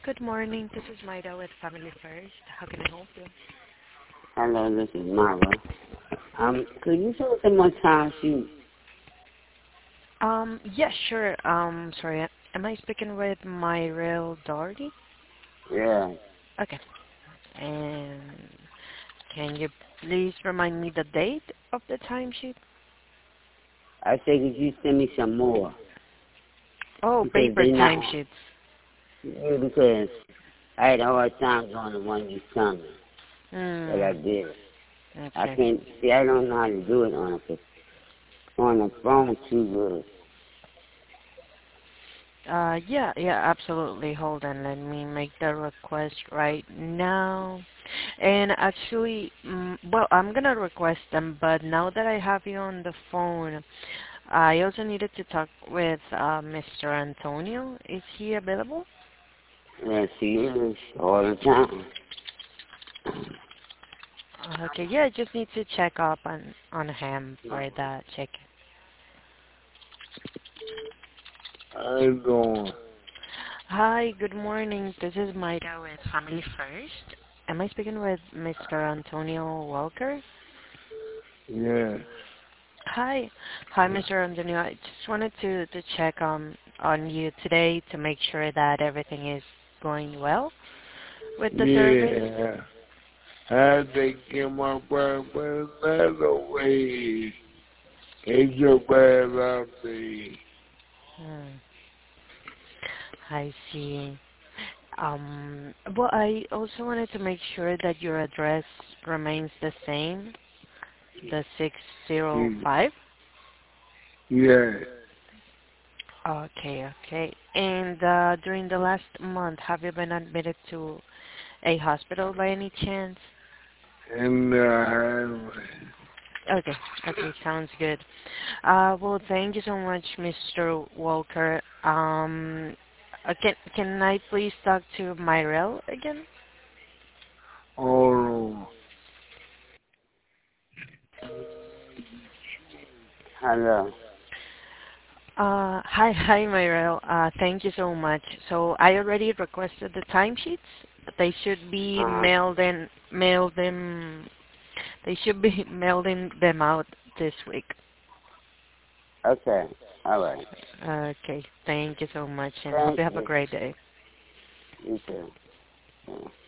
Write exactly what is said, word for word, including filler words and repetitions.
Good morning. This is Maida with Family First. How can I help you? Hello, this is Mara. Um, could you show us some more time sheet? Um, yeah, sure. Um, sorry. Am I speaking with Myrel Doherty? Yeah. Okay. And can you please remind me the date of the timesheet? I say could you send me some more? Oh, Because paper they not, timesheets. yeah, because I had a hard time doing the one you sent me, but I Hmm. did. I Okay. can't, see, I don't know how to do it on a, on the phone too good. Uh, yeah, yeah, absolutely. Hold on. Let me make the request right now. And actually, mm, well, I'm gonna request them, but now that I have you on the phone, I also needed to talk with uh, Mister Antonio. Is he available? Yeah, she is all the time. Uh, Okay, yeah, I just need to check up on on him for that check. How you doing? Hi, good morning. This is Maida with Family First. Am I speaking with Mister Antonio Walker? Yeah. Hi, hi, Mister Antonio. I just wanted to to check on on you today to make sure that everything is going well with the service. Yeah. I think in my brother another way. It's a bad out there. Hmm, I see. Um, well, I also wanted to make sure that your address remains the same, the six zero five. Yeah. Okay, okay. And uh, during the last month, have you been admitted to a hospital by any chance? And uh, Okay, okay, sounds good. Uh, well, thank you so much, Mister Walker. Um, uh, can can I please talk to Myrel again? oh, hello. Uh, hi, hi, Myrel. Uh, thank you so much. So I already requested the timesheets. They should be Uh, mailed in, mailed them. They should be mailing them out this week. okay. All right. Okay, thank you so much, and hope Thank you have a you. great day. You too. Yeah.